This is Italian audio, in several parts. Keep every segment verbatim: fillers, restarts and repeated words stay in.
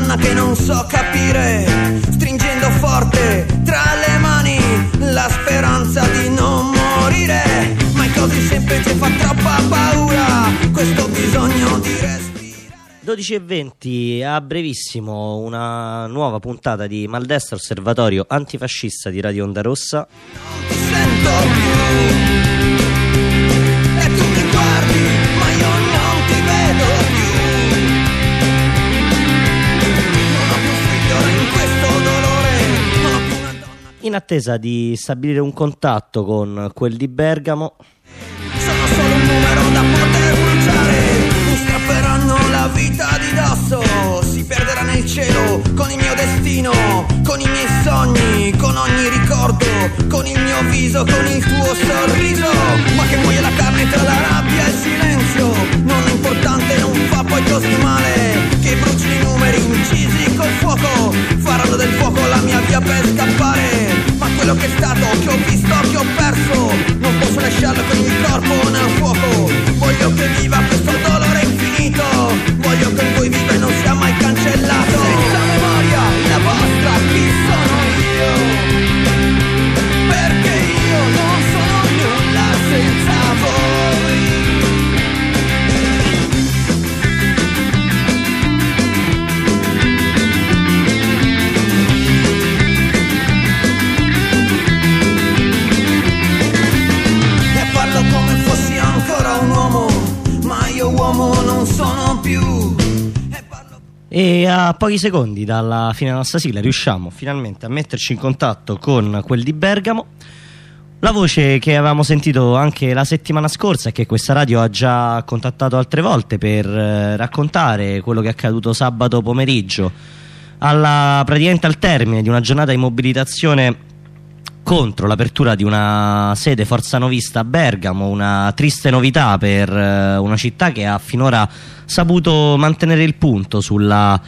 donna che non so capire, stringendo forte tra le mani la speranza di non morire. Ma è così semplice, fa troppa paura questo bisogno di respirare. dodici e venti, a brevissimo una nuova puntata di Maldestra, osservatorio antifascista di Radio Onda Rossa. Non ti sento più e tu mi guardi ma io non ti vedo più. Non ho più figlio in questo dolore, non ho più una donna. In attesa di stabilire un contatto con quel di Bergamo, Sono solo un numero da poter bruciare. Mi strapperanno la vita di dosso, si perderà nel cielo con il mio destino, con i miei sogni, con ogni ricordo, con il mio viso, con il tuo sorriso. Ma che muoia la carne tra la rabbia e il silenzio, non è importante, non fa poi così male. Che bruci i numeri incisi col fuoco, faranno del fuoco la mia via per scappare. Ma quello che è stato, che ho visto, che ho perso, non posso lasciarlo con il corpo nel fuoco. Voglio che viva questo dolore infinito, voglio che voi viva e non sia mai cancellato. Senza memoria, la vostra, chi sono io? Perché io non sono nulla senza voi. E parlo come fossi ancora un uomo, ma io uomo non sono più. E parlo... e a pochi secondi dalla fine della nostra sigla riusciamo finalmente a metterci in contatto con quel di Bergamo. La voce che avevamo sentito anche la settimana scorsa e che questa radio ha già contattato altre volte per eh, raccontare quello che è accaduto sabato pomeriggio, alla, praticamente al termine di una giornata di mobilitazione contro l'apertura di una sede Forza Novista a Bergamo, una triste novità per eh, una città che ha finora saputo mantenere il punto sulla,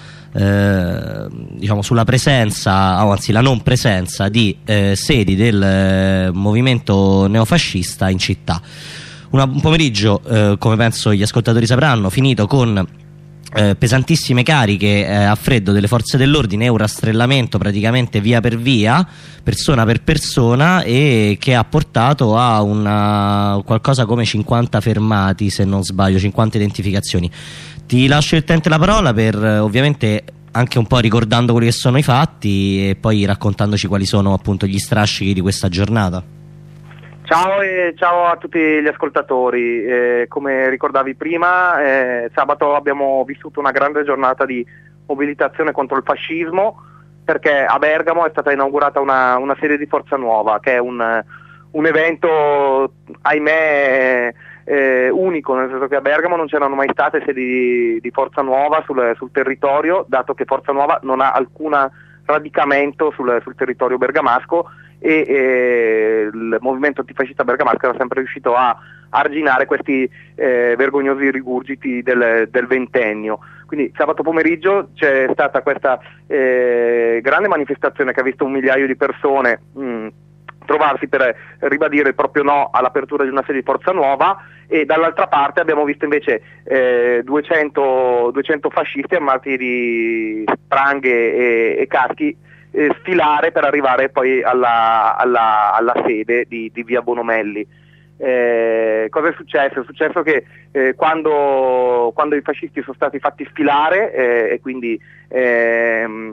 eh, diciamo, sulla presenza, o anzi la non presenza di eh, sedi del eh, movimento neofascista in città. Una, un pomeriggio, eh, come penso gli ascoltatori sapranno, finito con Eh, pesantissime cariche eh, a freddo delle forze dell'ordine e un rastrellamento praticamente via per via, persona per persona, e che ha portato a una qualcosa come cinquanta fermati, se non sbaglio, cinquanta identificazioni. Ti lascio il tempo la parola per eh, ovviamente anche un po' ricordando quelli che sono i fatti e poi raccontandoci quali sono appunto gli strascichi di questa giornata. Ciao e ciao a tutti gli ascoltatori. Eh, come ricordavi prima, eh, sabato abbiamo vissuto una grande giornata di mobilitazione contro il fascismo, perché a Bergamo è stata inaugurata una, una sede di Forza Nuova, che è un, un evento, ahimè, eh, unico, nel senso che a Bergamo non c'erano mai state sedi di, di Forza Nuova sul, sul territorio, dato che Forza Nuova non ha alcun radicamento sul, sul territorio bergamasco, e eh, il movimento antifascista bergamasco era sempre riuscito a arginare questi eh, vergognosi rigurgiti del, del ventennio. Quindi sabato pomeriggio c'è stata questa eh, grande manifestazione che ha visto un migliaio di persone mh, trovarsi per ribadire il proprio no all'apertura di una sede di Forza Nuova, e dall'altra parte abbiamo visto invece eh, duecento, duecento fascisti armati di spranghe e, e caschi Eh, sfilare per arrivare poi alla, alla, alla sede di, di via Bonomelli. Eh, cosa è successo? È successo che eh, quando, quando i fascisti sono stati fatti sfilare eh, e quindi ehm,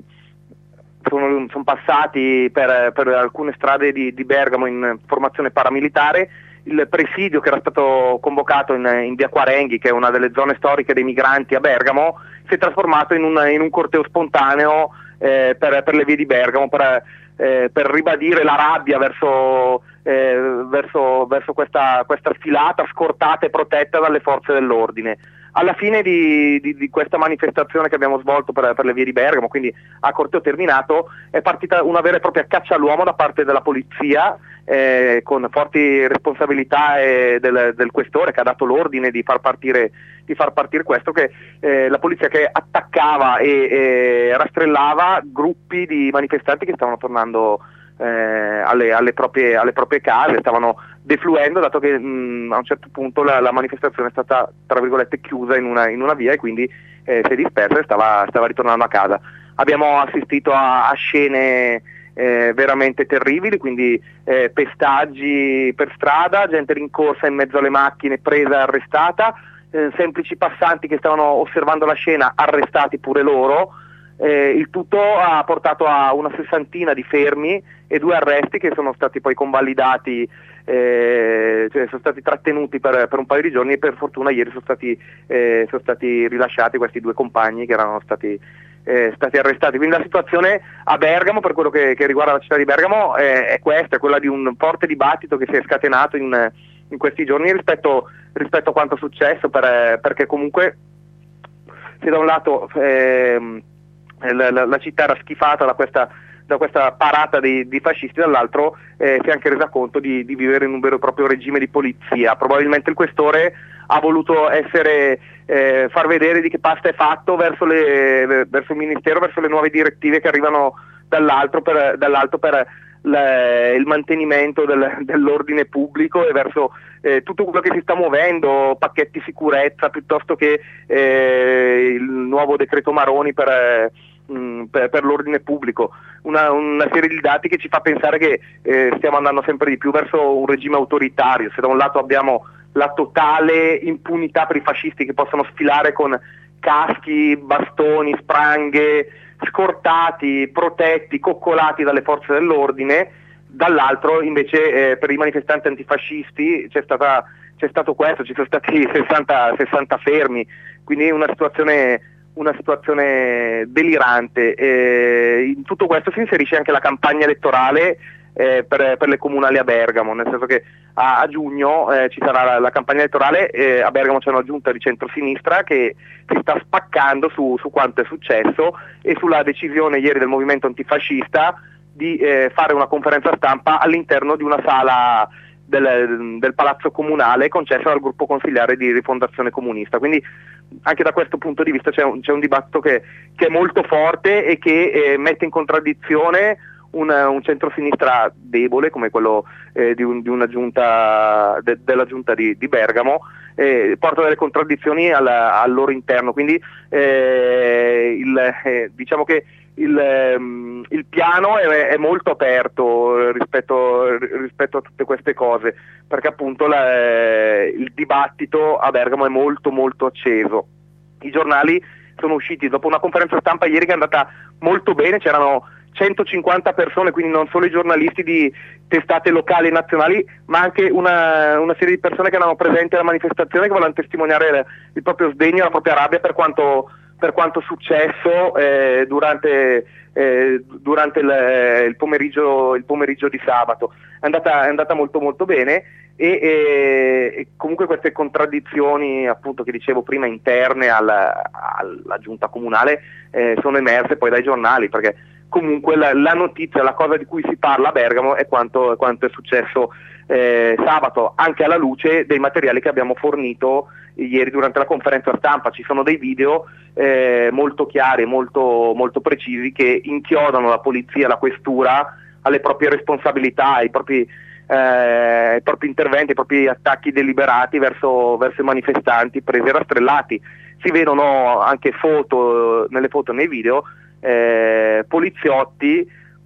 sono, sono passati per, per alcune strade di, di Bergamo in formazione paramilitare, il presidio che era stato convocato in, in via Quarenghi, che è una delle zone storiche dei migranti a Bergamo, si è trasformato in un, in un corteo spontaneo Eh, per, per le vie di Bergamo, per, eh, per ribadire la rabbia verso, eh, verso, verso questa, questa sfilata scortata e protetta dalle forze dell'ordine. Alla fine di, di, di questa manifestazione che abbiamo svolto per, per le vie di Bergamo, quindi a corteo terminato, è partita una vera e propria caccia all'uomo da parte della polizia, eh, con forti responsabilità eh, del, del questore, che ha dato l'ordine di far partire, di far partire questo, che eh, la polizia che attaccava e, e rastrellava gruppi di manifestanti che stavano tornando eh, alle, alle, proprie, alle proprie case, stavano defluendo, dato che mh, a un certo punto la, la manifestazione è stata, tra virgolette, chiusa in una, in una via e quindi eh, si è dispersa e stava, stava ritornando a casa. Abbiamo assistito a, a scene eh, veramente terribili, quindi eh, pestaggi per strada, gente rincorsa in mezzo alle macchine, presa e arrestata, eh, semplici passanti che stavano osservando la scena, arrestati pure loro. Eh, il tutto ha portato a una sessantina di fermi e due arresti che sono stati poi convalidati, eh, cioè sono stati trattenuti per, per un paio di giorni, e per fortuna ieri sono stati, eh, sono stati rilasciati questi due compagni che erano stati, eh, stati arrestati. Quindi la situazione a Bergamo, per quello che, che riguarda la città di Bergamo, è, è questa, è quella di un forte dibattito che si è scatenato in, in questi giorni rispetto, rispetto a quanto è successo, per, perché comunque se da un lato eh, La, la, la città era schifata da questa, da questa parata di, di fascisti, dall'altro eh, si è anche resa conto di, di vivere in un vero e proprio regime di polizia. Probabilmente il questore ha voluto essere, eh, far vedere di che pasta è fatto verso, le, verso il ministero, verso le nuove direttive che arrivano dall'alto per, dall'alto per le, il mantenimento del, dell'ordine pubblico, e verso eh, tutto quello che si sta muovendo, pacchetti sicurezza, piuttosto che eh, il nuovo decreto Maroni per, mh, per, per l'ordine pubblico. Una, una serie di dati che ci fa pensare che eh, stiamo andando sempre di più verso un regime autoritario. Se da un lato abbiamo la totale impunità per i fascisti che possono sfilare con caschi, bastoni, spranghe, scortati, protetti, coccolati dalle forze dell'ordine, dall'altro invece eh, per i manifestanti antifascisti c'è stata, c'è stato questo, ci sono stati sessanta, sessanta fermi, quindi una situazione, una situazione delirante. Eh, in tutto questo si inserisce anche la campagna elettorale eh, per, per le comunali a Bergamo, nel senso che a, a giugno eh, ci sarà la, la campagna elettorale. Eh, a Bergamo c'è una giunta di centrosinistra che si sta spaccando su, su quanto è successo e sulla decisione ieri del movimento antifascista di eh, fare una conferenza stampa all'interno di una sala del, del palazzo comunale concessa dal gruppo consigliare di Rifondazione Comunista. Quindi anche da questo punto di vista c'è un, c'è un dibattito che, che è molto forte e che eh, mette in contraddizione un, un centrosinistra debole come quello eh, di, un, di una giunta de, della giunta di, di Bergamo. Eh, porta delle contraddizioni al, al loro interno, quindi eh, il, eh, diciamo che il, ehm, il piano è, è molto aperto rispetto, rispetto a tutte queste cose, perché appunto la, eh, il dibattito a Bergamo è molto molto acceso. I giornali sono usciti dopo una conferenza stampa ieri che è andata molto bene, c'erano centocinquanta persone, quindi non solo i giornalisti di testate locali e nazionali, ma anche una, una serie di persone che erano presenti alla manifestazione, che volevano testimoniare il, il proprio sdegno, la propria rabbia per quanto, per quanto successo eh, durante, eh, durante il, il, pomeriggio, il pomeriggio di sabato. È andata, è andata molto molto bene e, e, e comunque queste contraddizioni, appunto, che dicevo prima, interne alla, alla giunta comunale eh, sono emerse poi dai giornali, perché comunque la, la notizia, la cosa di cui si parla a Bergamo è quanto, quanto è successo eh, sabato, anche alla luce dei materiali che abbiamo fornito ieri durante la conferenza stampa. Ci sono dei video eh, molto chiari, molto, molto precisi, che inchiodano la polizia, la questura alle proprie responsabilità, ai propri, eh, ai propri interventi, ai propri attacchi deliberati verso, verso i manifestanti presi e rastrellati. Si vedono anche foto, nelle foto e nei video, Eh, poliziotti,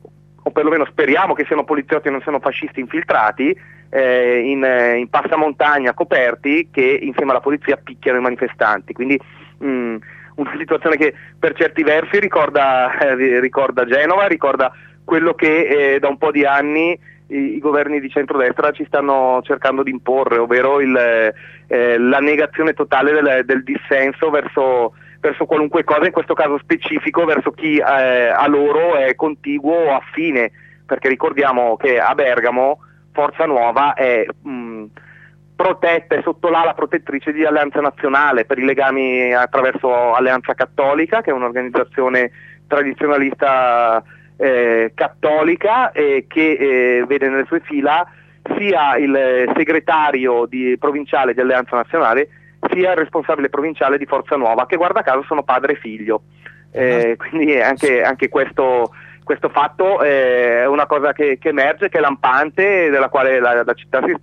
o perlomeno speriamo che siano poliziotti e non siano fascisti infiltrati, eh, in, in passamontagna coperti, che insieme alla polizia picchiano i manifestanti. Quindi mh, una situazione che per certi versi ricorda, eh, ricorda Genova, ricorda quello che eh, da un po' di anni i, i governi di centrodestra ci stanno cercando di imporre, ovvero il, eh, la negazione totale del, del dissenso verso verso qualunque cosa, in questo caso specifico verso chi eh, a loro è contiguo o affine, perché ricordiamo che a Bergamo Forza Nuova è mh, protetta e sotto l'ala protettrice di Alleanza Nazionale per i legami attraverso Alleanza Cattolica, che è un'organizzazione tradizionalista eh, cattolica e che eh, vede nelle sue fila sia il segretario di, provinciale di Alleanza Nazionale sia il responsabile provinciale di Forza Nuova, che guarda caso sono padre e figlio. Eh, quindi anche, anche questo, questo fatto eh, è una cosa che, che emerge, che è lampante, della quale la, la città si sta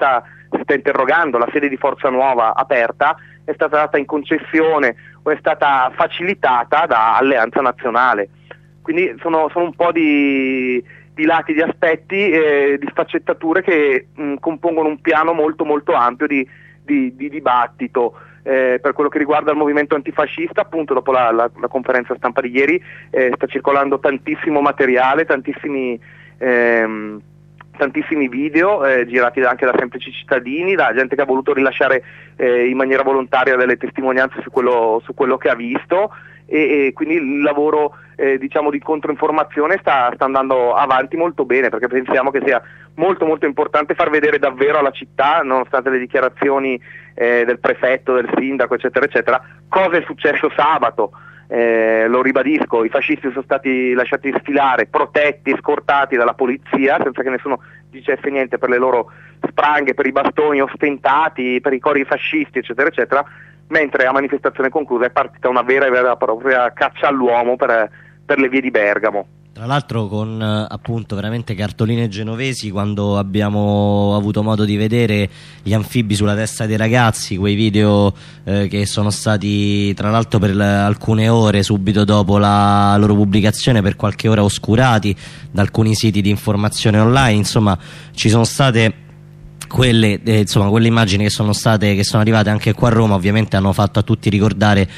si sta interrogando, la sede di Forza Nuova aperta è stata data in concessione o è stata facilitata da Alleanza Nazionale. Quindi sono, sono un po' di, di lati, di aspetti, eh, di sfaccettature che mh, compongono un piano molto molto ampio di, di, di dibattito. Eh, per quello che riguarda il movimento antifascista, appunto dopo la, la, la conferenza stampa di ieri eh, sta circolando tantissimo materiale, tantissimi, ehm, tantissimi video eh, girati anche da semplici cittadini, da gente che ha voluto rilasciare eh, in maniera volontaria delle testimonianze su quello, su quello che ha visto, e, e quindi il lavoro eh, diciamo di controinformazione sta, sta andando avanti molto bene, perché pensiamo che sia molto molto importante far vedere davvero alla città, nonostante le dichiarazioni eh, del prefetto, del sindaco eccetera eccetera, cosa è successo sabato. Eh, lo ribadisco, i fascisti sono stati lasciati sfilare, protetti, scortati dalla polizia senza che nessuno dicesse niente, per le loro spranghe, per i bastoni ostentati, per i cori fascisti eccetera eccetera, mentre a manifestazione conclusa è partita una vera e vera propria caccia all'uomo per, per le vie di Bergamo. Tra l'altro con eh, appunto veramente cartoline genovesi, quando abbiamo avuto modo di vedere gli anfibi sulla testa dei ragazzi, quei video eh, che sono stati tra l'altro per alcune ore subito dopo la loro pubblicazione per qualche ora oscurati da alcuni siti di informazione online, insomma ci sono state quelle, eh, insomma, quelle immagini che sono state che sono arrivate anche qua a Roma, ovviamente hanno fatto a tutti ricordare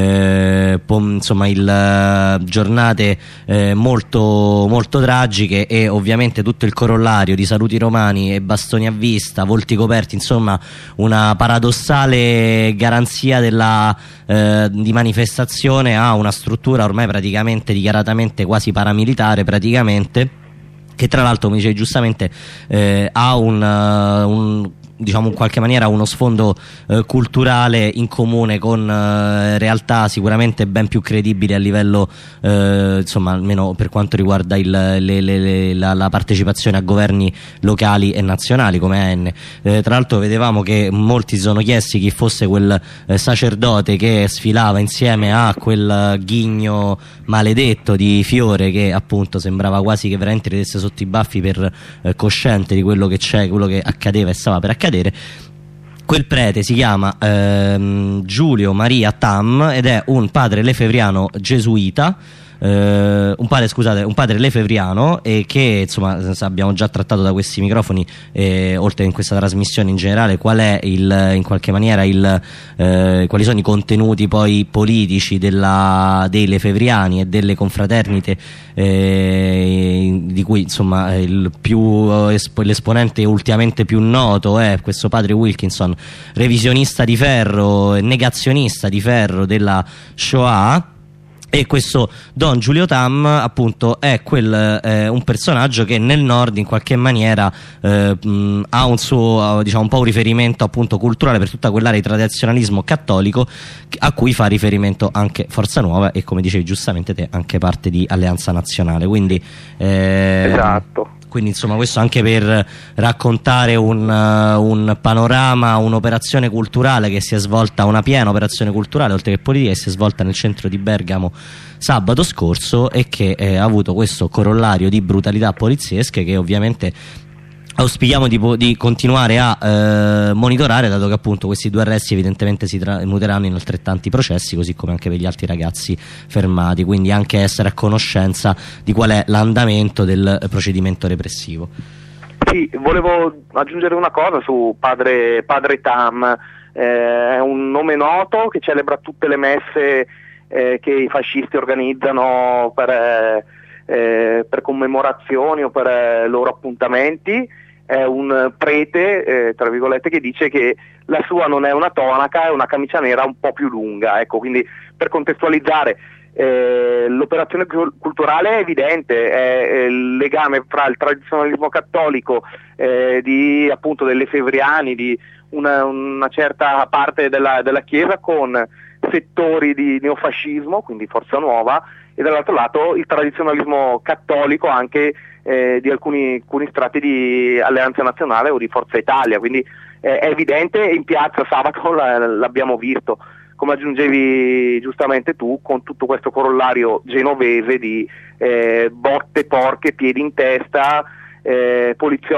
eh, insomma il, uh, giornate eh, molto molto tragiche, e ovviamente tutto il corollario di saluti romani e bastoni a vista, volti coperti, insomma una paradossale garanzia della, eh, di manifestazione a una struttura ormai praticamente dichiaratamente quasi paramilitare praticamente, che tra l'altro, come dicevi giustamente, eh, ha un, uh, un diciamo in qualche maniera uno sfondo eh, culturale in comune con eh, realtà sicuramente ben più credibili a livello eh, insomma almeno per quanto riguarda il, le, le, le, la, la partecipazione a governi locali e nazionali come A N. Eh, tra l'altro vedevamo che molti si sono chiesti chi fosse quel eh, sacerdote che sfilava insieme a quel ghigno maledetto di Fiore, che appunto sembrava quasi che veramente ridesse sotto i baffi per eh, cosciente di quello che c'è, quello che accadeva e stava per accadere. Quel prete si chiama ehm, Giulio Maria Tam ed è un padre lefevriano gesuita, eh, un padre scusate un padre lefevriano, e che insomma abbiamo già trattato da questi microfoni, eh, oltre in questa trasmissione in generale, qual è il, in qualche maniera il, eh, quali sono i contenuti poi politici della, dei lefevriani e delle confraternite, eh, di cui insomma il più espo, l'esponente ultimamente più noto è questo padre Wilkinson, revisionista di ferro, negazionista di ferro della Shoah. E questo Don Giulio Tam appunto è quel, eh, un personaggio che nel nord in qualche maniera eh, mh, ha un suo diciamo un po' un riferimento appunto culturale per tutta quell'area di tradizionalismo cattolico a cui fa riferimento anche Forza Nuova e, come dicevi giustamente te, anche parte di Alleanza Nazionale, quindi eh, esatto. Quindi insomma questo anche per raccontare un, uh, un panorama, un'operazione culturale che si è svolta, una piena operazione culturale oltre che politica, che si è svolta nel centro di Bergamo sabato scorso e che eh, ha avuto questo corollario di brutalità poliziesche che ovviamente auspichiamo di, di continuare a eh, monitorare, dato che appunto questi due arresti evidentemente si muteranno in altrettanti processi, così come anche per gli altri ragazzi fermati, quindi anche essere a conoscenza di qual è l'andamento del procedimento repressivo. Sì, volevo aggiungere una cosa su padre, padre Tam, eh, è un nome noto che celebra tutte le messe eh, che i fascisti organizzano per, eh, eh, per commemorazioni o per eh, loro appuntamenti. È un prete, eh, tra virgolette, che dice che la sua non è una tonaca, è una camicia nera un po' più lunga. Ecco, quindi per contestualizzare, eh, l'operazione culturale è evidente, è, è il legame fra il tradizionalismo cattolico eh, di appunto dei lefevriani, di una, una certa parte della, della Chiesa, con settori di neofascismo, quindi Forza Nuova, e dall'altro lato il tradizionalismo cattolico anche eh, di alcuni, alcuni strati di Alleanza Nazionale o di Forza Italia, quindi eh, è evidente, in piazza sabato l'abbiamo visto, come aggiungevi giustamente tu, con tutto questo corollario genovese di eh, botte, porche, piedi in testa, eh,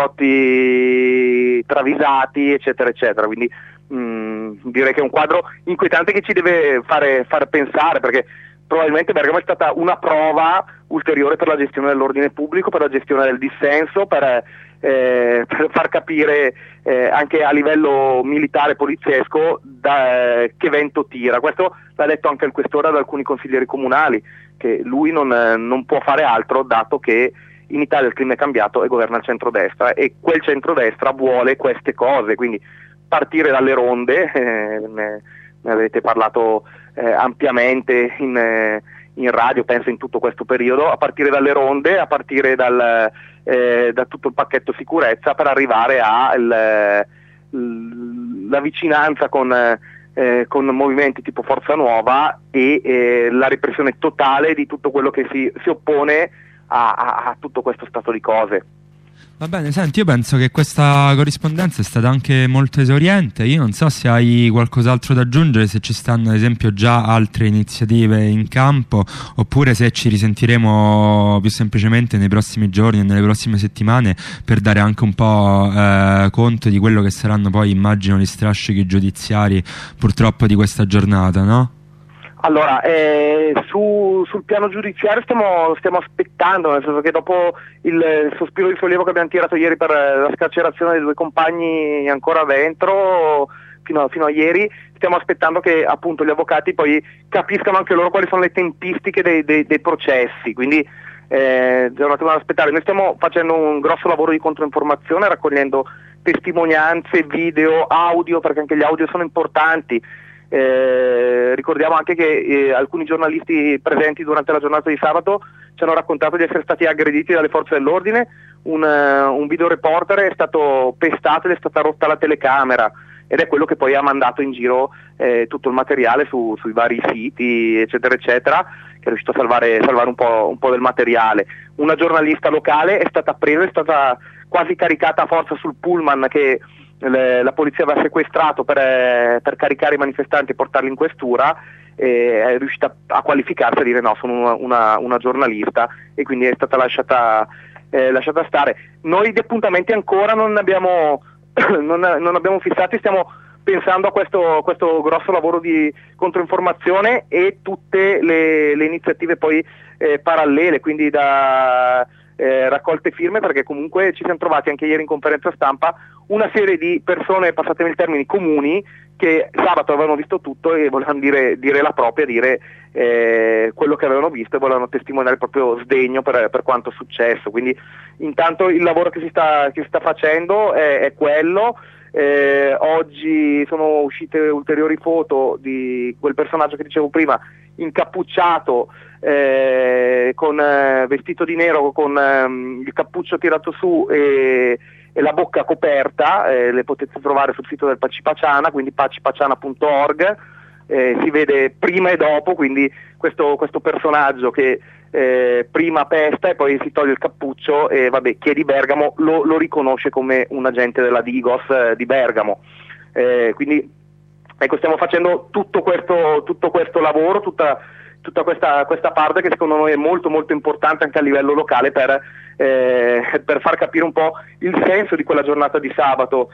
poliziotti travisati, eccetera eccetera. Quindi mh, direi che è un quadro inquietante che ci deve fare, fare pensare, perché probabilmente Bergamo è stata una prova ulteriore per la gestione dell'ordine pubblico, per la gestione del dissenso, per, eh, per far capire eh, anche a livello militare poliziesco da, eh, che vento tira. Questo l'ha detto anche il questore ad alcuni consiglieri comunali, che lui non, eh, non può fare altro, dato che in Italia il clima è cambiato e governa il centrodestra, e quel centrodestra vuole queste cose, quindi partire dalle ronde, eh, ne, ne avete parlato eh, ampiamente in, eh, in radio, penso in tutto questo periodo, a partire dalle ronde, a partire dal, eh, da tutto il pacchetto sicurezza, per arrivare alla vicinanza con, eh, con movimenti tipo Forza Nuova e eh, la repressione totale di tutto quello che si, si oppone a, a, a tutto questo stato di cose. Va bene, senti, io penso che questa corrispondenza è stata anche molto esauriente. Io non so se hai qualcos'altro da aggiungere, se ci stanno ad esempio già altre iniziative in campo, oppure se ci risentiremo più semplicemente nei prossimi giorni e nelle prossime settimane per dare anche un po' eh, conto di quello che saranno poi, immagino, gli strascichi giudiziari purtroppo di questa giornata, no? Allora, eh, su, sul piano giudiziario stiamo, stiamo aspettando, nel senso che dopo il sospiro di sollievo che abbiamo tirato ieri per la scarcerazione dei due compagni ancora dentro, fino, fino a ieri, stiamo aspettando che appunto gli avvocati poi capiscano anche loro quali sono le tempistiche dei, dei, dei processi, quindi eh, c'è un attimo da aspettare. Noi stiamo facendo un grosso lavoro di controinformazione, raccogliendo testimonianze, video, audio, perché anche gli audio sono importanti. Eh, ricordiamo anche che eh, alcuni giornalisti presenti durante la giornata di sabato ci hanno raccontato di essere stati aggrediti dalle forze dell'ordine. Un, uh, un videoreporter è stato pestato ed è stata rotta la telecamera, ed è quello che poi ha mandato in giro eh, tutto il materiale su, sui vari siti, eccetera eccetera, che è riuscito a salvare, salvare un po', un po' del materiale. Una giornalista locale è stata presa, è stata quasi caricata a forza sul pullman che la polizia aveva sequestrato per, per caricare i manifestanti e portarli in questura, e è riuscita a qualificarsi, a dire no, sono una, una, una giornalista, e quindi è stata lasciata, eh, lasciata stare. Noi di appuntamenti ancora non abbiamo, non, non abbiamo fissati, stiamo pensando a questo, questo grosso lavoro di controinformazione e tutte le, le iniziative poi eh, parallele, quindi da eh, raccolte firme, perché comunque ci siamo trovati anche ieri in conferenza stampa una serie di persone, passatemi il termine, comuni, che sabato avevano visto tutto e volevano dire, dire la propria, dire eh, quello che avevano visto, e volevano testimoniare il proprio sdegno per, per quanto è successo. Quindi intanto il lavoro che si sta, che si sta facendo è, è quello. Eh, oggi sono uscite ulteriori foto di quel personaggio che dicevo prima, incappucciato, eh, con eh, vestito di nero, con eh, il cappuccio tirato su e e la bocca coperta. Eh, le potete trovare sul sito del Pacipaciana, quindi pacipaciana punto org. Eh, si vede prima e dopo, quindi questo, questo personaggio che eh, prima pesta e poi si toglie il cappuccio, e vabbè, chi è di Bergamo lo, lo riconosce come un agente della Digos eh, di Bergamo. Eh, quindi ecco, stiamo facendo tutto questo, tutto questo lavoro, tutta, tutta questa, questa parte che secondo noi è molto molto importante anche a livello locale per, eh, per far capire un po' il senso di quella giornata di sabato,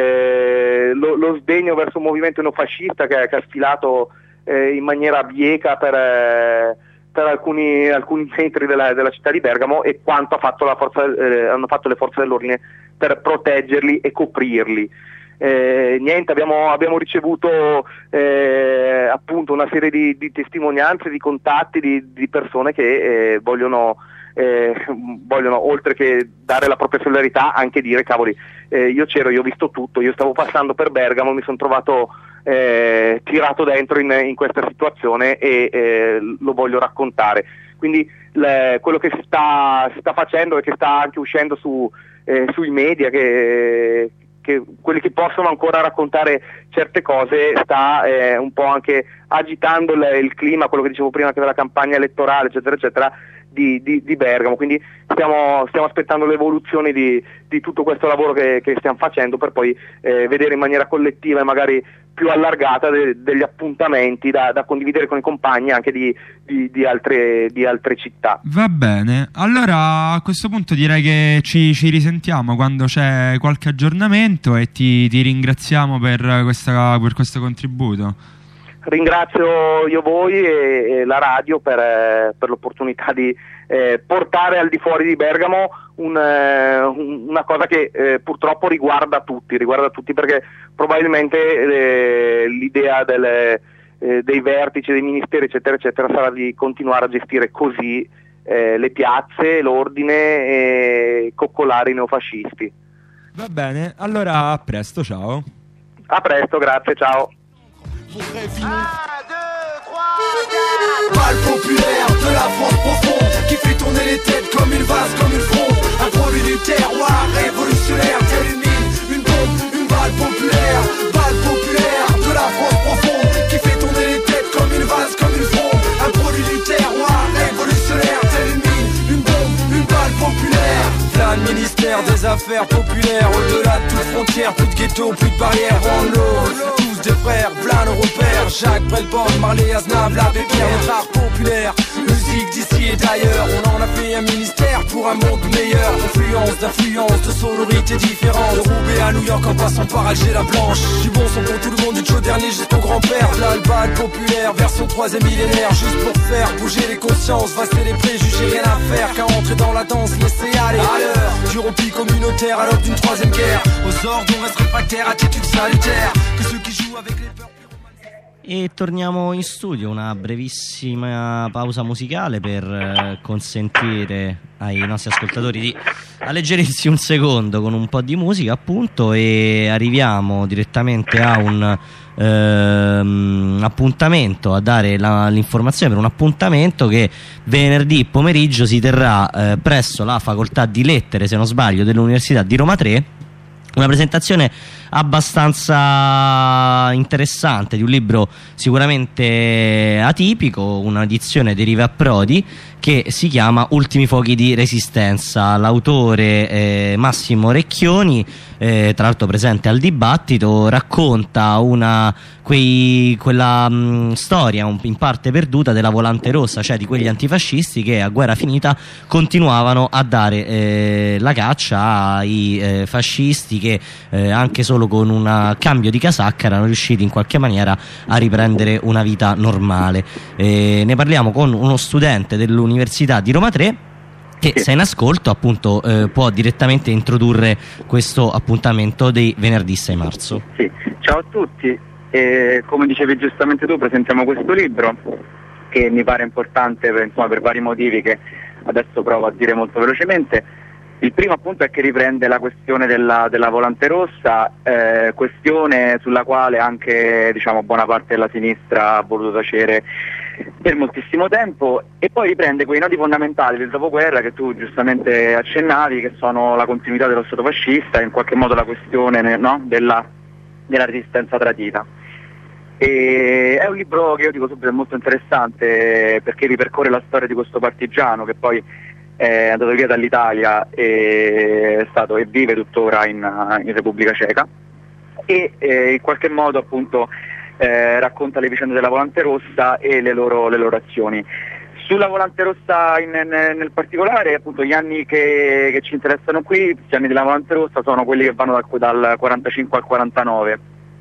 eh, lo, lo sdegno verso un movimento neofascista che, che ha sfilato eh, in maniera bieca per, eh, per alcuni, alcuni metri della, della città di Bergamo, e quanto ha fatto la forza, eh, hanno fatto le forze dell'ordine per proteggerli e coprirli. Eh, niente, abbiamo, abbiamo ricevuto eh, appunto una serie di, di testimonianze, di contatti di, di persone che eh, vogliono, eh, vogliono, oltre che dare la propria solidarietà, anche dire cavoli, eh, io c'ero, io ho visto tutto, io stavo passando per Bergamo, mi sono trovato eh, tirato dentro in, in questa situazione e eh, lo voglio raccontare. Quindi le, quello che si sta, si sta facendo e che sta anche uscendo su, eh, sui media, che che quelli che possono ancora raccontare certe cose, sta eh, un po' anche agitando il, il clima, quello che dicevo prima anche della campagna elettorale, eccetera eccetera, di, di, di Bergamo, quindi stiamo, stiamo aspettando l'evoluzione di, di tutto questo lavoro che, che stiamo facendo per poi eh, vedere in maniera collettiva e magari più allargata de, degli appuntamenti da, da condividere con i compagni anche di, di, di, altre, di altre città. Va bene, allora a questo punto direi che ci, ci risentiamo quando c'è qualche aggiornamento e ti, ti ringraziamo per, questa, per questo contributo. Ringrazio io voi e, e la radio per, eh, per l'opportunità di eh, portare al di fuori di Bergamo un, eh, un, una cosa che eh, purtroppo riguarda tutti, riguarda tutti perché probabilmente eh, l'idea delle, eh, dei vertici, dei ministeri eccetera eccetera sarà di continuare a gestire così eh, le piazze, l'ordine e coccolare i neofascisti. Va bene, allora a presto, ciao. A presto, grazie, ciao. un, deux, trois, quatre Balle populaire de la France profonde qui fait tourner les têtes comme une vase, comme une fronde. Un produit du terroir révolutionnaire, telle une mine, une bombe, une balle populaire. Balle populaire de la France profonde qui fait tourner les têtes comme une vase, comme une fronde. Un produit du terroir révolutionnaire, telle une mine, une bombe, une balle populaire. Plein de ministère des affaires populaires, au-delà de toute frontière, plus de ghetto, plus de barrières, on l'ose. Des frères, plein nos repères, Jacques Brel-Born, Marley Aznavour, l'abbé Pierre, notre art populaire, musique d'ici et d'ailleurs, on en a fait un ministère pour un monde meilleur, influence d'influence, de sonorité différente, de Roubaix à New York en passant par Alger la Blanche, du bon son pour tout le monde, du Joe dernier jusqu'au grand-père, là le bal populaire, version troisième millénaire, juste pour faire bouger les consciences, vasser les préjugés, rien à faire, qu'à entrer dans la danse, laisser aller à l'heure, du repli communautaire à l'heure d'une troisième guerre, aux ordres on reste réfractaire, attitude salutaire, que ceux qui jouent. E torniamo in studio, una brevissima pausa musicale per eh, consentire ai nostri ascoltatori di alleggerirsi un secondo con un po' di musica appunto, e arriviamo direttamente a un ehm, appuntamento, a dare la, l'informazione per un appuntamento che venerdì pomeriggio si terrà eh, presso la facoltà di lettere, se non sbaglio, dell'Università di Roma tre. Una presentazione abbastanza interessante di un libro sicuramente atipico, un'edizione di Riva Prodi che si chiama Ultimi fuochi di resistenza. L'autore eh, Massimo Recchioni, eh, tra l'altro presente al dibattito, racconta una quei, quella mh, storia un, in parte perduta della Volante Rossa, cioè di quegli antifascisti che a guerra finita continuavano a dare eh, la caccia ai eh, fascisti che eh, anche solo con un cambio di casacca erano riusciti in qualche maniera a riprendere una vita normale. Eh, ne parliamo con uno studente dell'Università di Roma tre che, se in ascolto, appunto eh, può direttamente introdurre questo appuntamento dei venerdì sei marzo. Sì, ciao a tutti, eh, come dicevi giustamente tu, presentiamo questo libro che mi pare importante per, insomma, per vari motivi che adesso provo a dire molto velocemente. Il primo appunto è che riprende la questione della, della Volante Rossa, eh, questione sulla quale anche diciamo, buona parte della sinistra ha voluto tacere per moltissimo tempo, e poi riprende quei nodi fondamentali del dopoguerra che tu giustamente accennavi, che sono la continuità dello Stato fascista e in qualche modo la questione, no, della, della resistenza tradita. E è un libro che io dico subito è molto interessante perché ripercorre la storia di questo partigiano che poi è andato via dall'Italia e è stato e vive tuttora in, in Repubblica Ceca, e eh, in qualche modo appunto eh, racconta le vicende della Volante Rossa e le loro, le loro azioni. Sulla Volante Rossa in, in, nel particolare, appunto gli anni che, che ci interessano qui, gli anni della Volante Rossa sono quelli che vanno dal, dal quarantacinque al quarantanove,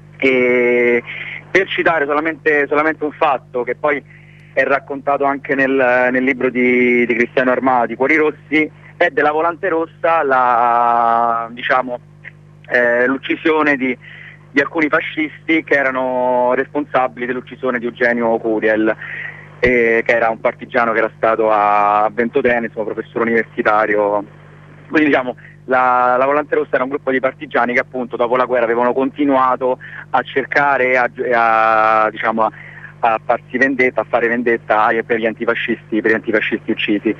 e per citare solamente, solamente un fatto che poi è raccontato anche nel, nel libro di, di Cristiano Armati, Cuori Rossi, è della Volante Rossa la, diciamo, eh, l'uccisione di, di alcuni fascisti che erano responsabili dell'uccisione di Eugenio Curiel, eh, che era un partigiano che era stato a Ventotene, insomma, professore universitario. Quindi diciamo la, la Volante Rossa era un gruppo di partigiani che appunto dopo la guerra avevano continuato a cercare a, a diciamo a, a farsi vendetta, a fare vendetta per gli antifascisti, per gli antifascisti uccisi.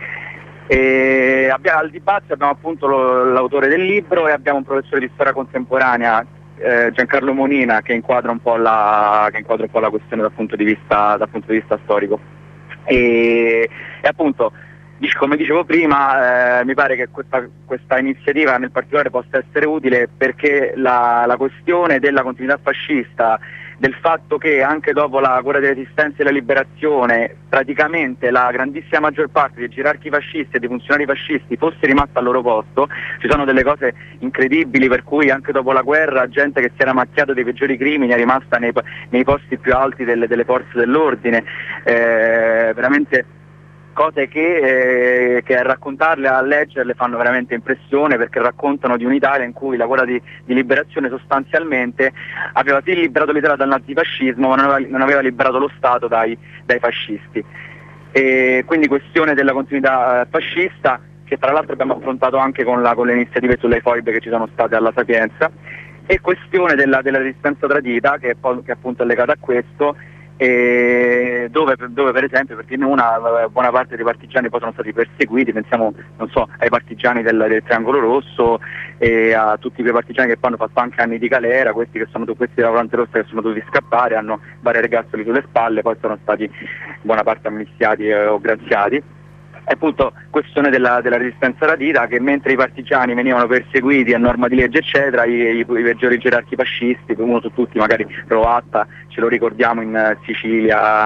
E abbiamo, al dibattito abbiamo appunto lo, l'autore del libro e abbiamo un professore di storia contemporanea, eh, Giancarlo Monina, che inquadra un po' la, che inquadra un po' la questione dal punto di vista, dal punto di vista storico. E, e appunto come dicevo prima, eh, mi pare che questa, questa iniziativa nel particolare possa essere utile perché la, la questione della continuità fascista, del fatto che anche dopo la guerra di resistenza e la liberazione praticamente la grandissima maggior parte dei gerarchi fascisti e dei funzionari fascisti fosse rimasta al loro posto. Ci sono delle cose incredibili per cui anche dopo la guerra gente che si era macchiato dei peggiori crimini è rimasta nei, nei posti più alti delle, delle forze dell'ordine, eh, veramente cose che, eh, che a raccontarle, a leggerle fanno veramente impressione, perché raccontano di un'Italia in cui la guerra di, di liberazione sostanzialmente aveva sì liberato l'Italia dal nazifascismo, ma non aveva, non aveva liberato lo Stato dai, dai fascisti. E quindi questione della continuità eh, fascista, che tra l'altro abbiamo affrontato anche con, la, con le iniziative sulle foibe che ci sono state alla Sapienza, e questione della, della resistenza tradita, che, è, che appunto è legata a questo, e dove, dove per esempio, perché in una buona parte dei partigiani poi sono stati perseguiti, pensiamo non so ai partigiani del, del Triangolo Rosso e a tutti quei partigiani che poi hanno fatto anche anni di galera, questi che sono questi della Volante Rossa che sono dovuti scappare, hanno vari ergastoli sulle spalle, poi sono stati in buona parte amnistiati eh, o graziati. È appunto questione della, della resistenza radita, che mentre i partigiani venivano perseguiti a norma di legge eccetera, i, i, i peggiori gerarchi fascisti, uno su tutti magari Roatta, ce lo ricordiamo in uh, Sicilia,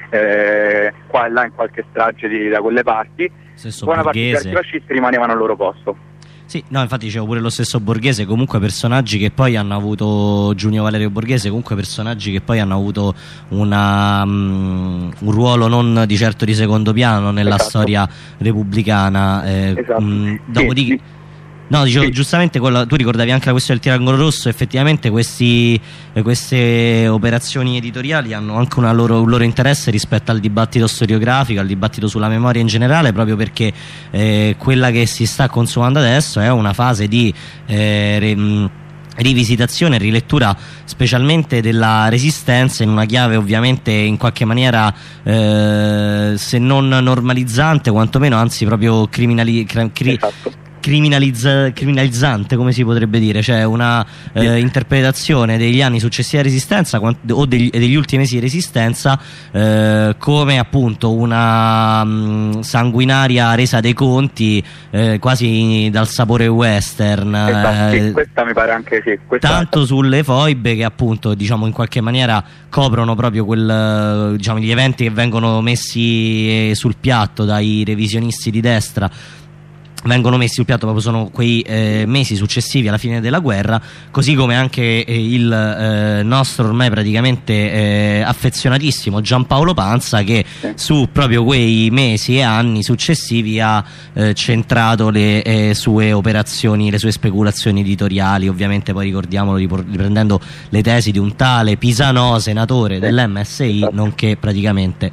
eh, qua e là in qualche strage di, da quelle parti, stesso buona parte Borghese. dei gerarchi fascisti rimanevano al loro posto. Sì, no, infatti dicevo pure lo stesso Borghese, comunque personaggi che poi hanno avuto, Giunio Valerio Borghese, comunque personaggi che poi hanno avuto una, um, un ruolo non di certo di secondo piano nella esatto. storia repubblicana. Eh, esatto. mh, dopodiché... Sì, sì. No, dicevo, sì. giustamente quella, tu ricordavi anche la questione del Triangolo Rosso, effettivamente questi, eh, queste operazioni editoriali hanno anche una loro, un loro interesse rispetto al dibattito storiografico, al dibattito sulla memoria in generale, proprio perché eh, quella che si sta consumando adesso è una fase di eh, re, mh, rivisitazione e rilettura specialmente della Resistenza, in una chiave ovviamente in qualche maniera eh, se non normalizzante, quantomeno anzi proprio criminali, cri, Esatto. Criminalizza, criminalizzante, come si potrebbe dire, cioè una eh, interpretazione degli anni successivi alla Resistenza o degli, degli ultimi mesi di Resistenza eh, come appunto una mh, sanguinaria resa dei conti eh, quasi dal sapore western, Esatto, eh, sì, questa mi pare anche sì, questa... tanto sulle foibe che appunto diciamo in qualche maniera coprono proprio quel, diciamo, gli eventi che vengono messi sul piatto dai revisionisti di destra, vengono messi sul piatto proprio, sono quei eh, mesi successivi alla fine della guerra, così come anche eh, il eh, nostro ormai praticamente eh, affezionatissimo Giampaolo Pansa, che sì. su proprio quei mesi e anni successivi ha eh, centrato le eh, sue operazioni, le sue speculazioni editoriali, ovviamente poi ricordiamolo riprendendo le tesi di un tale Pisanò, senatore sì. dell'M S I, nonché praticamente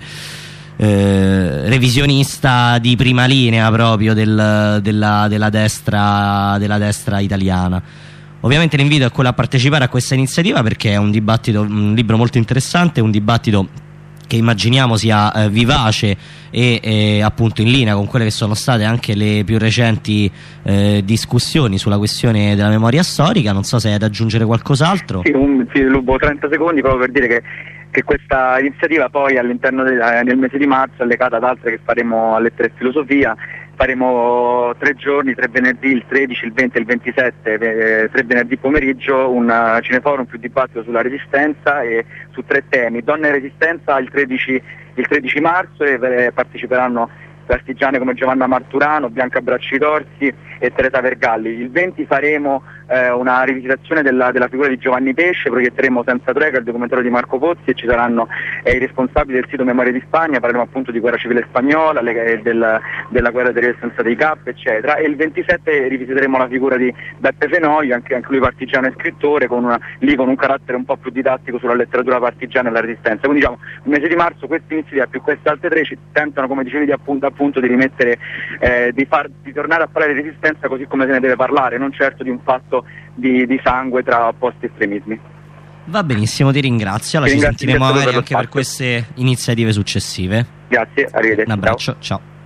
Eh, revisionista di prima linea proprio del, della, della, destra, della destra italiana. Ovviamente l'invito è quello a partecipare a questa iniziativa, perché è un dibattito, un libro molto interessante, un dibattito che immaginiamo sia eh, vivace e eh, appunto in linea con quelle che sono state anche le più recenti eh, discussioni sulla questione della memoria storica. Non so se hai da aggiungere qualcos'altro. Sì, un, sì, rubo trenta secondi proprio per dire che che questa iniziativa poi all'interno del eh, nel mese di marzo è legata ad altre che faremo a Lettere e Filosofia. Faremo tre giorni, tre venerdì, il tredici, il venti e il ventisette, eh, tre venerdì pomeriggio, un uh, cineforum più dibattito sulla Resistenza e su tre temi: donna e Resistenza il tredici, il tredici marzo, e eh, parteciperanno artigiane come Giovanna Marturano, Bianca Bracci Torsi e Teresa Vergalli. Il venti faremo eh, una rivisitazione della, della figura di Giovanni Pesce, proietteremo Senza Tregua, il documentario di Marco Pozzi, e ci saranno eh, i responsabili del sito Memoria di Spagna, parleremo appunto di guerra civile spagnola, le, del, della guerra di resistenza dei Cap, eccetera. E il ventisette rivisiteremo la figura di Beppe Fenoglio, anche, anche lui partigiano e scrittore, con una, lì con un carattere un po' più didattico sulla letteratura partigiana e la Resistenza. Quindi diciamo, il mese di marzo queste iniziative più queste altre tre ci tentano, come dicevi, di appunto, appunto di rimettere, eh, di, far, di tornare a parlare di Resistenza così come se ne deve parlare, non certo di un fatto di, di sangue tra opposti estremismi. Va benissimo, ti ringrazio. Allora, ti ci ringrazio sentiremo magari per anche per queste iniziative successive. Grazie, arrivederci. Un abbraccio, ciao. ciao.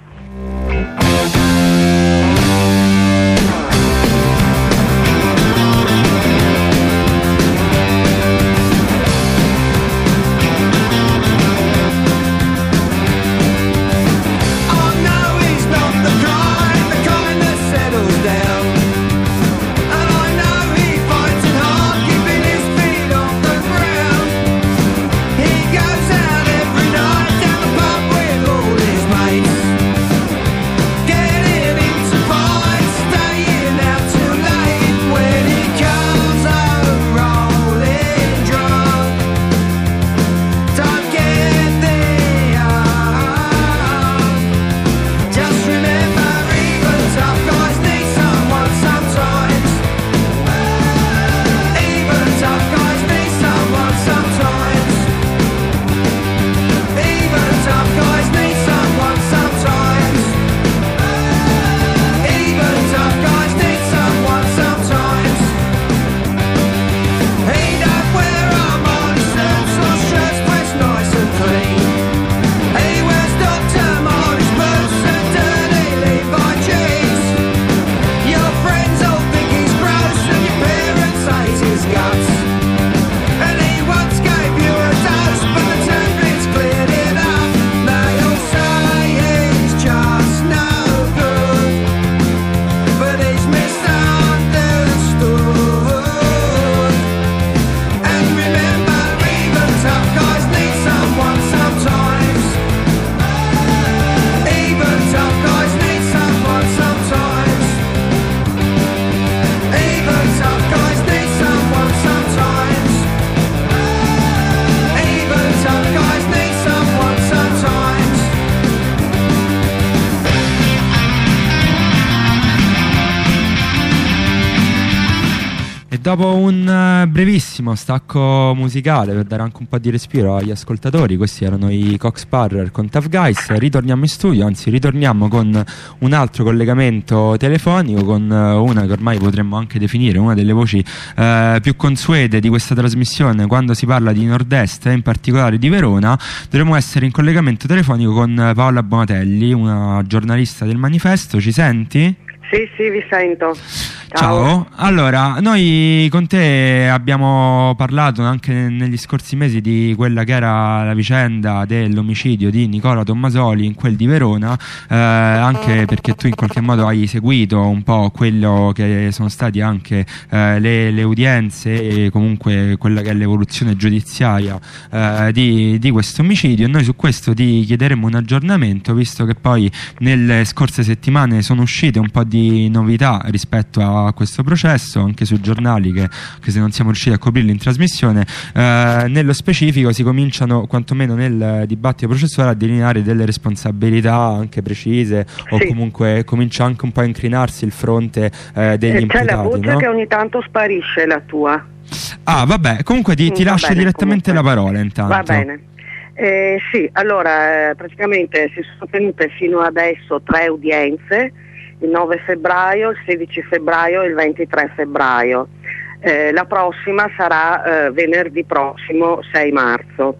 Oh no, he's not dopo un uh, brevissimo stacco musicale per dare anche un po' di respiro agli ascoltatori, questi erano i Cock Sparrer con Tough Guys. Ritorniamo in studio, anzi ritorniamo con un altro collegamento telefonico con uh, una che ormai potremmo anche definire una delle voci uh, più consuete di questa trasmissione quando si parla di Nord-Est e in particolare di Verona. Dovremmo essere in collegamento telefonico con Paola Bonatelli, una giornalista del Manifesto. Ci senti? Sì, sì, vi sento. Ciao. Ciao, allora noi con te abbiamo parlato anche negli scorsi mesi di quella che era la vicenda dell'omicidio di Nicola Tommasoli in quel di Verona, eh, anche perché tu in qualche modo hai seguito un po' quello che sono stati anche eh, le, le udienze e comunque quella che è l'evoluzione giudiziaria eh, di, di questo omicidio, e noi su questo ti chiederemo un aggiornamento, visto che poi nelle scorse settimane sono uscite un po' di novità rispetto a a questo processo, anche sui giornali che, che se non siamo riusciti a coprirli in trasmissione. Eh, nello specifico si cominciano, quantomeno nel dibattito processuale, a delineare delle responsabilità anche precise, sì. O comunque comincia anche un po' a incrinarsi il fronte eh, degli eh, imputati. C'è la voce, no? Che ogni tanto sparisce, la tua. Ah, vabbè, comunque ti, ti lascio bene, direttamente comunque la parola intanto. Va bene. Eh, sì, allora eh, praticamente si sono tenute fino adesso tre udienze, il nove febbraio, il sedici febbraio e il ventitré febbraio. Eh, la prossima sarà eh, venerdì prossimo, sei marzo.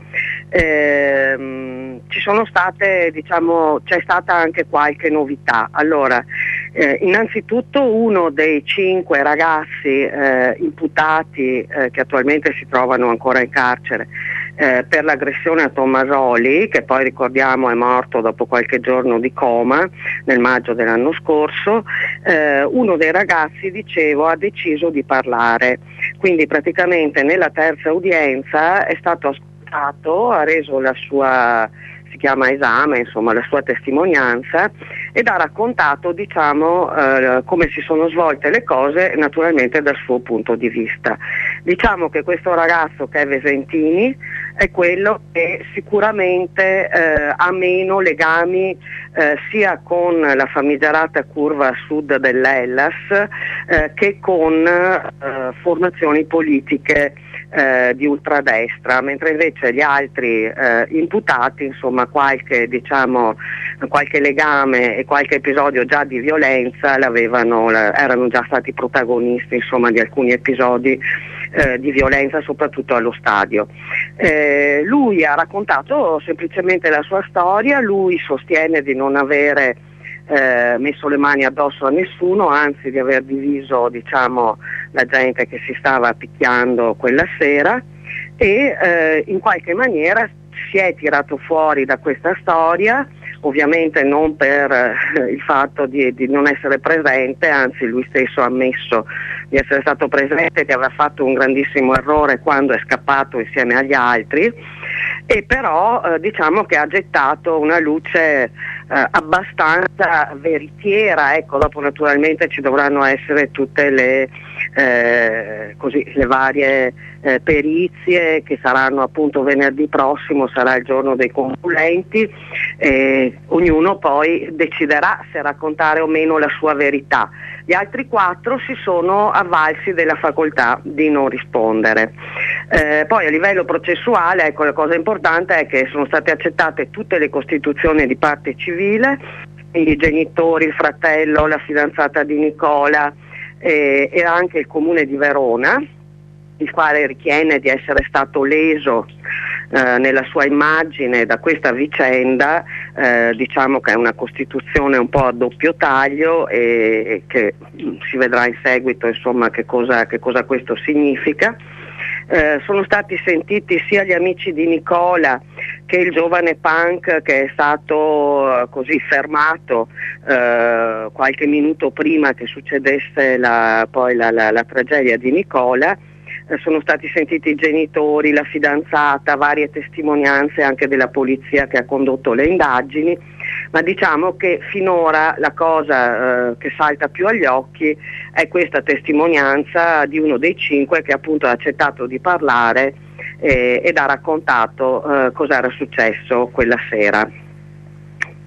Eh, ci sono state, diciamo, c'è stata anche qualche novità. Allora, eh, innanzitutto uno dei cinque ragazzi eh, imputati eh, che attualmente si trovano ancora in carcere Eh, per l'aggressione a Tommasoli, che poi ricordiamo è morto dopo qualche giorno di coma nel maggio dell'anno scorso, eh, uno dei ragazzi, dicevo, ha deciso di parlare, quindi praticamente nella terza udienza è stato ascoltato, ha reso la sua, si chiama esame, insomma la sua testimonianza, ed ha raccontato, diciamo, eh, come si sono svolte le cose, naturalmente dal suo punto di vista. Diciamo che questo ragazzo, che è Vesentini, è quello che sicuramente eh, ha meno legami eh, sia con la famigerata curva a sud dell'Hellas eh, che con eh, formazioni politiche eh, di ultradestra, mentre invece gli altri eh, imputati, insomma, qualche, diciamo, qualche legame e qualche episodio già di violenza l'avevano, erano già stati protagonisti, insomma, di alcuni episodi Eh, di violenza, soprattutto allo stadio. Eh, lui ha raccontato semplicemente la sua storia, lui sostiene di non avere eh, messo le mani addosso a nessuno, anzi di aver diviso, diciamo, la gente che si stava picchiando quella sera, e eh, in qualche maniera si è tirato fuori da questa storia, ovviamente non per eh, il fatto di, di non essere presente, anzi lui stesso ha ammesso di essere stato presente, che aveva fatto un grandissimo errore quando è scappato insieme agli altri, e però eh, diciamo che ha gettato una luce eh, abbastanza veritiera, ecco. Dopo naturalmente ci dovranno essere tutte le, eh, così, le varie eh, perizie che saranno appunto venerdì prossimo, sarà il giorno dei consulenti, e ognuno poi deciderà se raccontare o meno la sua verità. Gli altri quattro si sono avvalsi della facoltà di non rispondere. Eh, poi a livello processuale, ecco, la cosa importante è che sono state accettate tutte le costituzioni di parte civile, i genitori, il fratello, la fidanzata di Nicola eh, e anche il comune di Verona, il quale ritiene di essere stato leso eh, nella sua immagine da questa vicenda. Eh, diciamo che è una costituzione un po' a doppio taglio e, e che mh, si vedrà in seguito, insomma, che cosa, che cosa questo significa. Eh, sono stati sentiti sia gli amici di Nicola che il giovane punk che è stato eh, così fermato eh, qualche minuto prima che succedesse la, poi la, la, la tragedia di Nicola. Eh, sono stati sentiti i genitori, la fidanzata, varie testimonianze anche della polizia che ha condotto le indagini, ma diciamo che finora la cosa eh, che salta più agli occhi è questa testimonianza di uno dei cinque che appunto ha accettato di parlare eh, ed ha raccontato eh, cosa era successo quella sera.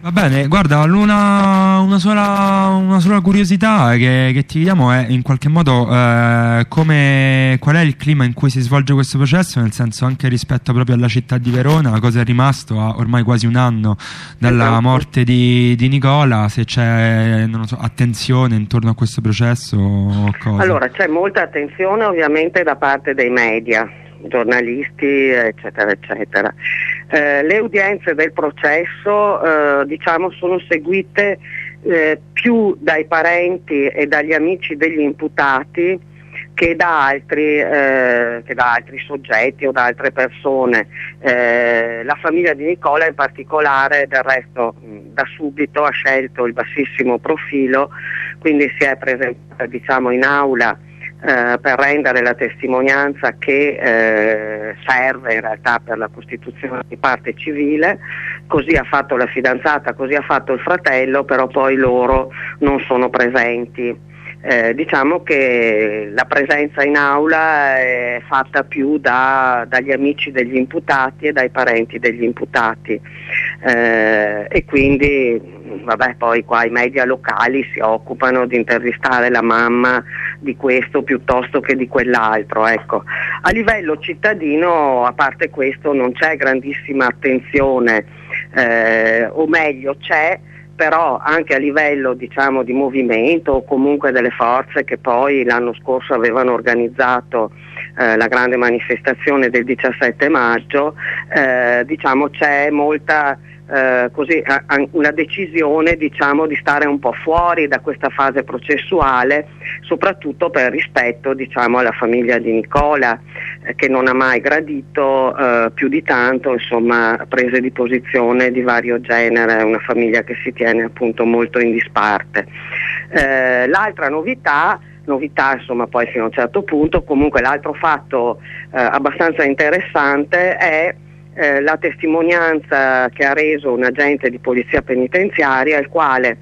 Va bene, guarda, una, una, sola, una sola curiosità che, che ti chiediamo è in qualche modo eh, come, qual è il clima in cui si svolge questo processo, nel senso anche rispetto proprio alla città di Verona, cosa è rimasto a ormai quasi un anno dalla Esatto. morte di, di Nicola, se c'è, non lo so, attenzione intorno a questo processo o cosa? Allora, c'è molta attenzione ovviamente da parte dei media, giornalisti, eccetera, eccetera. Eh, le udienze del processo, eh, diciamo, sono seguite eh, più dai parenti e dagli amici degli imputati che da altri, eh, che da altri soggetti o da altre persone. Eh, la famiglia di Nicola in particolare, del resto, da subito ha scelto il bassissimo profilo, quindi si è presentata, diciamo, in aula Eh, per rendere la testimonianza che eh, serve in realtà per la costituzione di parte civile. Così ha fatto la fidanzata, così ha fatto il fratello, però poi loro non sono presenti. Eh, diciamo che la presenza in aula è fatta più da, dagli amici degli imputati e dai parenti degli imputati, eh, e quindi vabbè, poi qua i media locali si occupano di intervistare la mamma di questo piuttosto che di quell'altro, ecco. A livello cittadino, a parte questo, non c'è grandissima attenzione, eh, o meglio c'è, però anche a livello, diciamo, di movimento o comunque delle forze che poi l'anno scorso avevano organizzato eh, la grande manifestazione del diciassette maggio, eh, diciamo c'è molta eh, così, a, a, una decisione, diciamo, di stare un po' fuori da questa fase processuale, soprattutto per rispetto, diciamo, alla famiglia di Nicola, eh, che non ha mai gradito eh, più di tanto, insomma, prese di posizione di vario genere, è una famiglia che si tiene appunto molto in disparte. Eh, l'altra novità novità insomma poi fino a un certo punto, comunque l'altro fatto eh, abbastanza interessante è eh, la testimonianza che ha reso un agente di polizia penitenziaria, il quale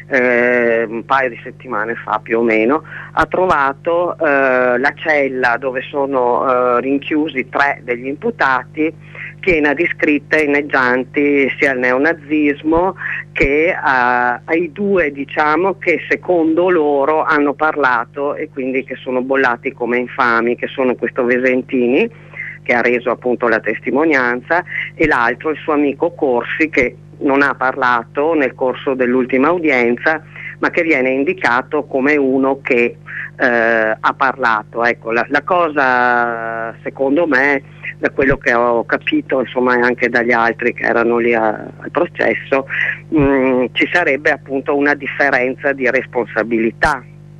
eh, un paio di settimane fa più o meno ha trovato eh, la cella dove sono eh, rinchiusi tre degli imputati piena di scritte inneggianti sia al neonazismo che a, ai due, diciamo, che secondo loro hanno parlato e quindi che sono bollati come infami, che sono questo Vesentini, che ha reso appunto la testimonianza, e l'altro il suo amico Corsi, che non ha parlato nel corso dell'ultima udienza, ma che viene indicato come uno che eh, ha parlato. Ecco, la, la cosa, secondo me, da quello che ho capito, insomma, anche dagli altri che erano lì a, al processo, mh, ci sarebbe appunto una differenza di responsabilità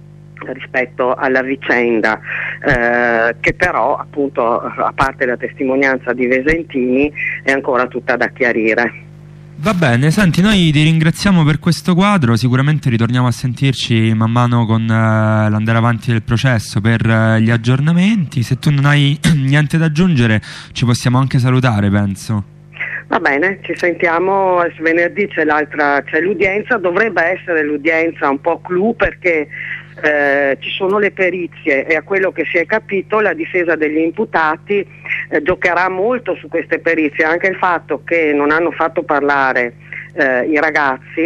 rispetto alla vicenda, eh, che però appunto, a parte la testimonianza di Vesentini, è ancora tutta da chiarire. Va bene, senti, noi ti ringraziamo per questo quadro, sicuramente ritorniamo a sentirci man mano con uh, l'andare avanti del processo per uh, gli aggiornamenti. Se tu non hai niente da aggiungere ci possiamo anche salutare, penso. Va bene, ci sentiamo venerdì, c'è l'altra, c'è l'udienza, dovrebbe essere l'udienza un po' clou perché eh, ci sono le perizie e a quello che si è capito la difesa degli imputati eh, giocherà molto su queste perizie, anche il fatto che non hanno fatto parlare eh, i ragazzi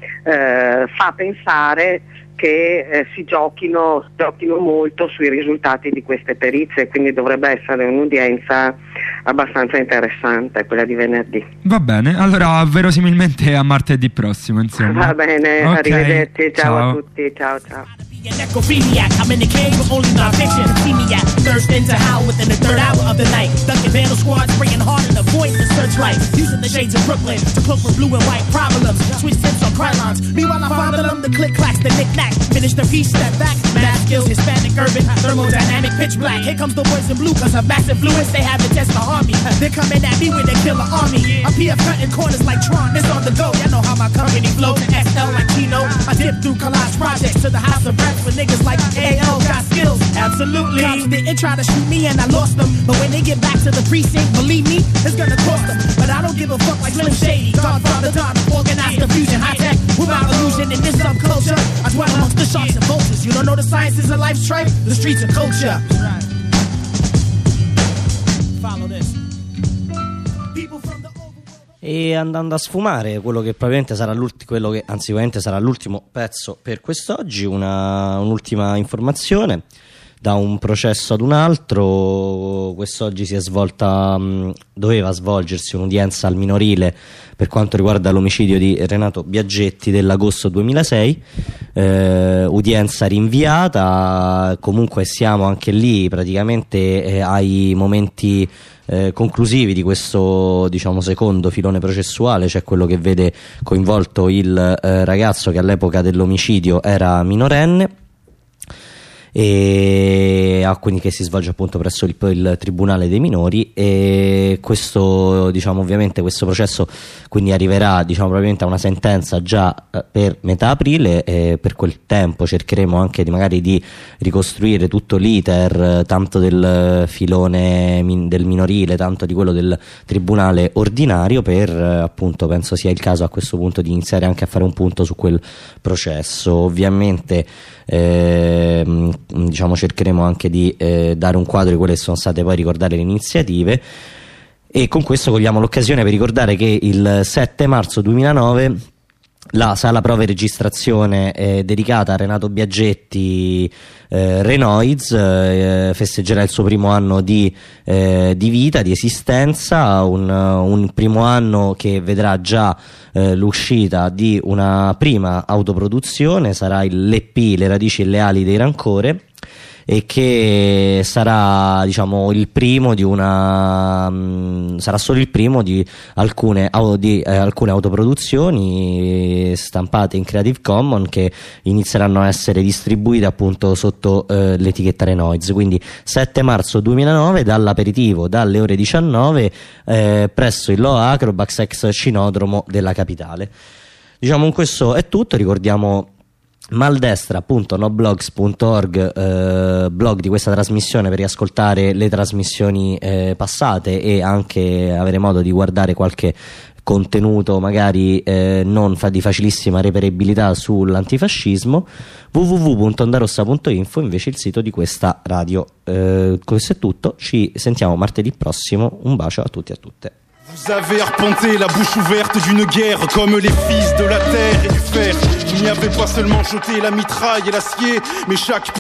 eh, fa pensare che eh, si giochino, giochino molto sui risultati di queste perizie, quindi dovrebbe essere un'udienza abbastanza interessante quella di venerdì. Va bene, allora verosimilmente a martedì prossimo, insomma. Va bene, okay. Arrivederci, ciao, ciao a tutti, ciao ciao. An echopheniac, I'm in the cave, but only my fiction. See me at thirst into howl within the third hour of the night. Duncan Vandal squad spraying hard in the void in the searchlight. Using the shades of Brooklyn to cloak for blue and white problems. Switch tips on crylons. Meanwhile, I follow them, the click clacks, the knick knack. Finish the piece, step back. Math skills, Hispanic, urban, thermodynamic, pitch black. Here comes the boys in blue, cause of massive fluence. They have the test to harm me. They're coming at me with a killer army. I'm P F cutting corners like Tron. It's on the go. Y'all know how my company flow. S L like Kino. I dip through collage projects to the house of rap. For niggas like A L got skills, absolutely. Cops didn't try to shoot me and I lost them, but when they get back to the precinct, believe me, it's gonna cost them. But I don't give a fuck like Slim Shady, Godfather Don, organized confusion, high tech, without illusion in this subculture. I dwell amongst the sharks and vultures. You don't know the sciences of life's strife, the streets of culture. Follow this. People from the E andando a sfumare quello che probabilmente sarà l'ultimo, quello che anzi sicuramente sarà l'ultimo pezzo per quest'oggi, una, un'ultima informazione. Da un processo ad un altro, quest'oggi si è svolta, mh, doveva svolgersi un'udienza al minorile per quanto riguarda l'omicidio di Renato Biaggetti dell'agosto duemilasei, eh, udienza rinviata. Comunque siamo anche lì praticamente eh, ai momenti eh, conclusivi di questo, diciamo, secondo filone processuale, cioè quello che vede coinvolto il eh, ragazzo che all'epoca dell'omicidio era minorenne, e ah, quindi che si svolge appunto presso il, il Tribunale dei Minori. E questo, diciamo, ovviamente questo processo quindi arriverà, diciamo, probabilmente a una sentenza già eh, per metà aprile, e per quel tempo cercheremo anche di magari di ricostruire tutto l'iter eh, tanto del filone min, del minorile, tanto di quello del tribunale ordinario, per eh, appunto penso sia il caso a questo punto di iniziare anche a fare un punto su quel processo. Ovviamente eh, diciamo cercheremo anche di eh, dare un quadro di quelle che sono state poi, ricordare le iniziative, e con questo cogliamo l'occasione per ricordare che il sette marzo duemilanove la sala prova e registrazione eh, dedicata a Renato Biaggetti eh, Renoids eh, festeggerà il suo primo anno di, eh, di vita, di esistenza, un, un primo anno che vedrà già eh, l'uscita di una prima autoproduzione, sarà il l'E P Le radici e le ali dei rancore, e che sarà, diciamo, il primo di una mh, sarà solo il primo di alcune, di, eh, alcune autoproduzioni stampate in Creative Commons che inizieranno a essere distribuite appunto sotto eh, l'etichetta Renoids. Quindi sette marzo duemilanove, dall'aperitivo dalle ore diciannove eh, presso il Loa Acrobax ex Cinodromo della capitale. Diciamo, con questo è tutto. Ricordiamo maldestra punto noblogs punto org, eh, blog di questa trasmissione per riascoltare le trasmissioni eh, passate e anche avere modo di guardare qualche contenuto magari eh, non fa di facilissima reperibilità sull'antifascismo. w w w punto ondarossa punto info invece il sito di questa radio. Eh, questo è tutto, ci sentiamo martedì prossimo, un bacio a tutti e a tutte. Vous avez arpenté la bouche ouverte d'une guerre comme les fils de la terre et du fer. Vous n'y avez pas seulement jeté la mitraille et l'acier, mais chaque